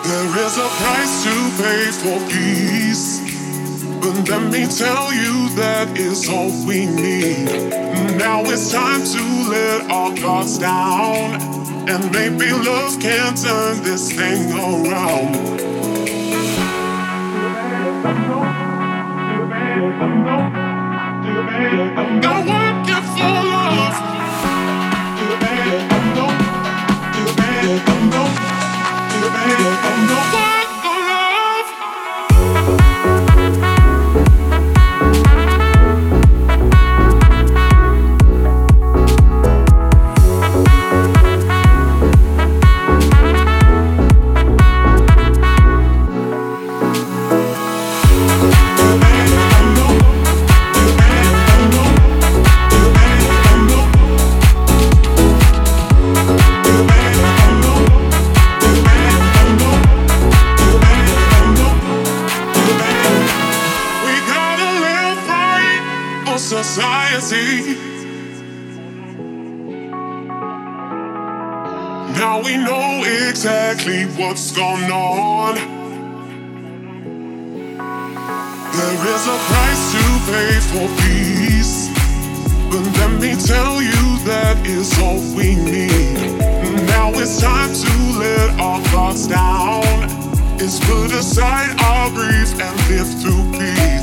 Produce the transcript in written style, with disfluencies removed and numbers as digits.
There is a price to pay for peace, but let me tell you that is all we need. Now it's time to let our guards down, and maybe love can turn this thing around. I'm working for love. Society. Now we know exactly what's going on. There is a price to pay for peace, but let me tell you that is all we need. Now it's time to let our guards down. It's put aside our grief and live through peace.